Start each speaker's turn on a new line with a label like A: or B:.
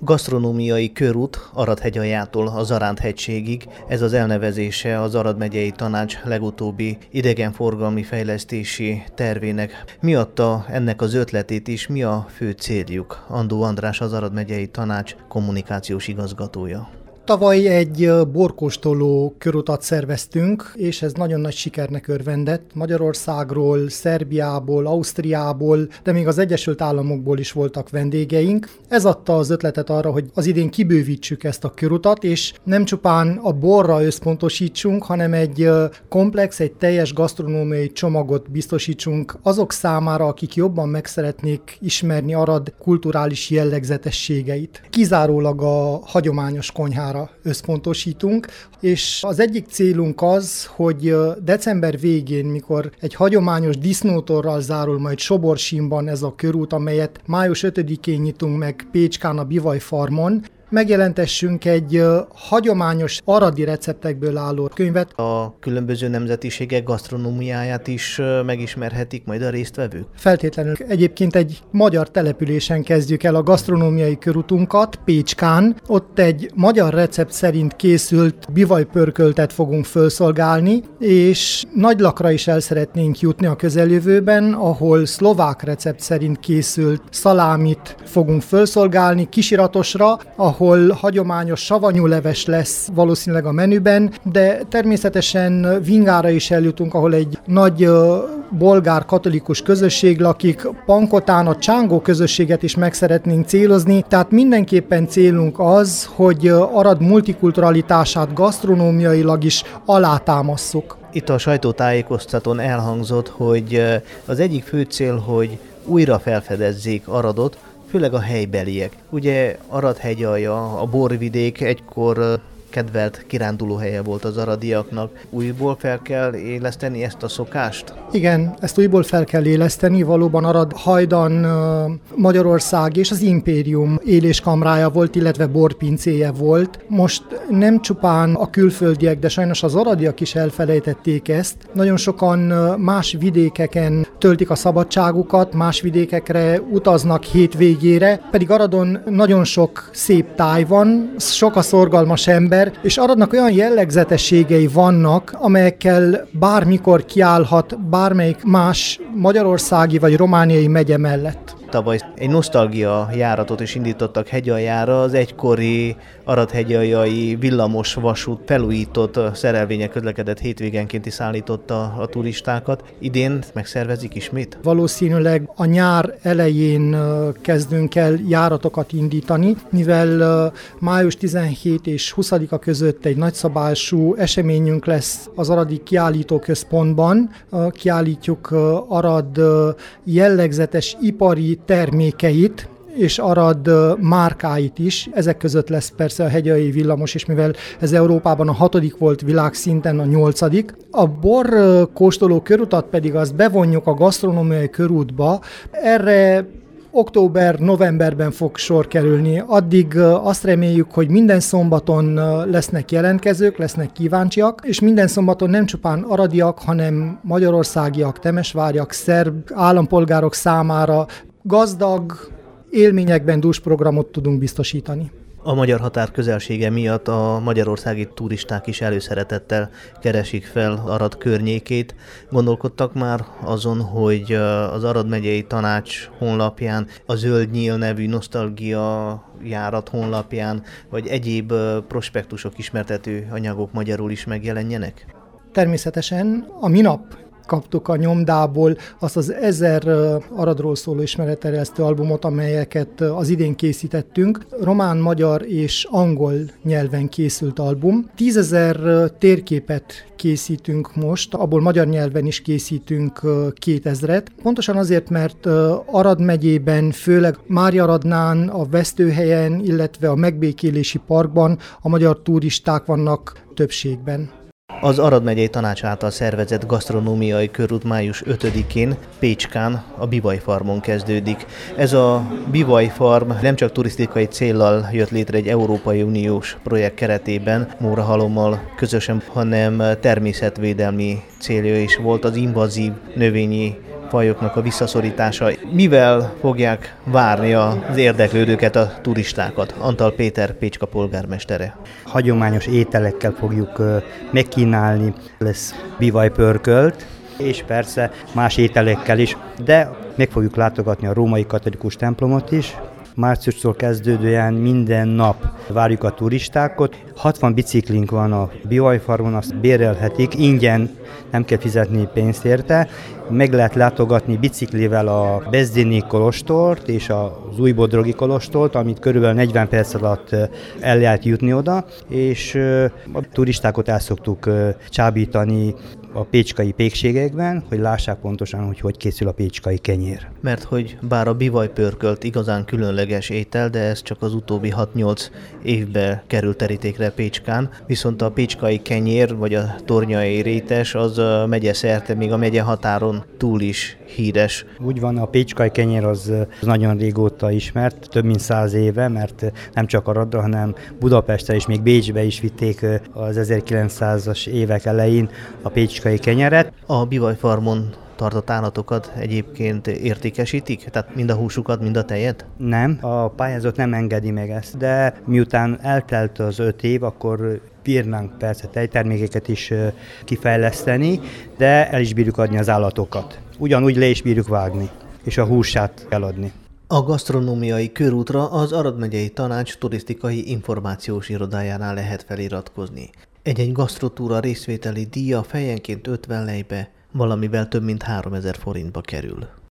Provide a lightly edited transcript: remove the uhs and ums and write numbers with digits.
A: Gasztronómiai körút Arad-hegyaljától a Zaránd-hegységig, ez az elnevezése az Arad megyei tanács legutóbbi idegenforgalmi fejlesztési tervének. Mi adta ennek az ötletét is, mi a fő céljuk? Andó András, az Arad megyei tanács kommunikációs igazgatója.
B: Tavaly egy borkóstoló körutat szerveztünk, és ez nagyon nagy sikernek örvendett. Magyarországról, Szerbiából, Ausztriából, de még az Egyesült Államokból is voltak vendégeink. Ez adta az ötletet arra, hogy az idén kibővítsük ezt a körutat, és nem csupán a borra összpontosítsunk, hanem egy komplex, egy teljes gasztronómiai csomagot biztosítsunk azok számára, akik jobban meg szeretnék ismerni Arad kulturális jellegzetességeit. Kizárólag a hagyományos konyhára összpontosítunk, és az egyik célunk az, hogy december végén, mikor egy hagyományos disznótorral zárul majd Soborsinban ez a körút, amelyet május 5-én nyitunk meg Pécskán a Bivaj farmon, megjelentessünk egy hagyományos aradi receptekből álló könyvet.
A: A különböző nemzetiségek gasztronómiáját is megismerhetik majd a résztvevők?
B: Feltétlenül. Egyébként egy magyar településen kezdjük el a gasztronómiai körutunkat, Pécskán. Ott egy magyar recept szerint készült bivajpörköltet fogunk felszolgálni, és Nagylakra is el szeretnénk jutni a közeljövőben, ahol szlovák recept szerint készült szalámit fogunk felszolgálni, Kisiratosra, ahol hagyományos savanyú leves lesz valószínűleg a menüben, de természetesen Vingára is eljutunk, ahol egy nagy bolgár katolikus közösség lakik, Pankotán a csángó közösséget is meg szeretnénk célozni, tehát mindenképpen célunk az, hogy Arad multikulturalitását gasztronómiailag is alátámasszuk.
A: Itt a sajtótájékoztatón elhangzott, hogy az egyik fő cél, hogy újra felfedezzék Aradot, főleg a helybeliek. Ugye Arad-hegyalja, a borvidék egykor kedvelt kirándulóhelye volt az aradiaknak. Újból fel kell éleszteni ezt a szokást?
B: Igen, ezt újból fel kell éleszteni. Valóban Arad hajdan Magyarország és az impérium éléskamrája volt, illetve borpincéje volt. Most nem csupán a külföldiek, de sajnos az aradiak is elfelejtették ezt. Nagyon sokan más vidékeken töltik a szabadságukat, más vidékekre utaznak hétvégére, pedig Aradon nagyon sok szép táj van, sok a szorgalmas ember, és Aradnak olyan jellegzetességei vannak, amelyekkel bármikor kiállhat bármelyik más magyarországi vagy romániai megye mellett.
A: Tavaly egy nosztalgia járatot is indítottak hegyaljára, az egykori arad-hegyaljai villamos vasút felújított szerelvények közlekedett hétvégenként is szállította a turistákat. Idén megszervezik ismét?
B: Valószínűleg a nyár elején kezdünk el járatokat indítani, mivel május 17 és 20-a között egy nagyszabású eseményünk lesz az aradi kiállítóközpontban. Kiállítjuk Arad jellegzetes ipari termékeit, és Arad márkáit is. Ezek között lesz persze a hegyaljai villamos, és mivel ez Európában a 6. volt világszinten, a 8. A borkóstoló körutat pedig azt bevonjuk a gasztronómiai körútba. Erre október-novemberben fog sor kerülni. Addig azt reméljük, hogy minden szombaton lesznek jelentkezők, lesznek kíváncsiak, és minden szombaton nem csupán aradiak, hanem magyarországiak, temesvárjak, szerb állampolgárok számára gazdag élményekben dús programot tudunk biztosítani.
A: A magyar határ közelsége miatt a magyarországi turisták is előszeretettel keresik fel Arad környékét. Gondolkodtak már azon, hogy az Arad megyei tanács honlapján, a Zöld Nyíl nevű nosztalgia járat honlapján, vagy egyéb prospektusok, ismertető anyagok magyarul is megjelenjenek?
B: Természetesen a minap kaptuk a nyomdából azt az 1000 Aradról szóló ismeretterjesztő albumot, amelyeket az idén készítettünk. Román, magyar és angol nyelven készült album. 10.000 térképet készítünk most, abból magyar nyelven is készítünk 2000-et. Pontosan azért, mert Arad megyében, főleg Máriaradnán, a Vesztőhelyen, illetve a Megbékélési Parkban a magyar turisták vannak többségben.
A: Az Arad megyei tanács által szervezett gasztronómiai körút május 5-én Pécskán a Bivaj farmon kezdődik. Ez a Bivaj farm nem csak turisztikai céllal jött létre egy Európai Uniós projekt keretében, Mórahalommal közösen, hanem természetvédelmi célja is volt az invazív növényi fajoknak a visszaszorítása. Mivel fogják várni az érdeklődőket, a turistákat? Antal Péter, Pécska polgármestere.
C: Hagyományos ételekkel fogjuk megkínálni, lesz bivajpörkölt, és persze más ételekkel is, de meg fogjuk látogatni a római katolikus templomot is. Márciustól kezdődően minden nap várjuk a turistákat. 60 biciklink van a bivajfarmon, azt bérelhetik, ingyen, nem kell fizetni pénzt érte. Meg lehet látogatni biciklivel a Bezdini kolostort és az Újbodrogi kolostort, amit körülbelül 40 perc alatt el lehet jutni oda, és a turistákat el szoktuk csábítani a pécskai pékségekben, hogy lássák pontosan, hogy készül a pécskai kenyér.
A: Mert hogy bár a bivajpörkölt igazán különleges étel, de ez csak az utóbbi 6-8 évben került terítékre Pécskán, viszont a pécskai kenyér, vagy a tornyai rétes, az megyeszerte, még a megye határon túl is híres.
C: Úgy van, a pécskai kenyér az nagyon régóta ismert, több mint 100 éve, mert nem csak Aradra, hanem Budapestre és még Bécsbe is vitték az 1900-as évek elején a pécskai kenyeret.
A: A bivajfarmon tartott állatokat egyébként értékesítik? Tehát mind a húsukat, mind a tejet?
C: Nem, a pályázat nem engedi meg ezt, de miután eltelt az 5 év, akkor bírnánk persze tejtermékeket is kifejleszteni, de el is bírjuk adni az állatokat. Ugyanúgy le is bírjuk vágni, és a húsát eladni.
A: A gasztronómiai körútra az Arad megyei tanács turisztikai információs irodájánál lehet feliratkozni. Egy gasztrotúra részvételi díja fejenként 50 lejbe, valamivel több mint 3000 forintba kerül.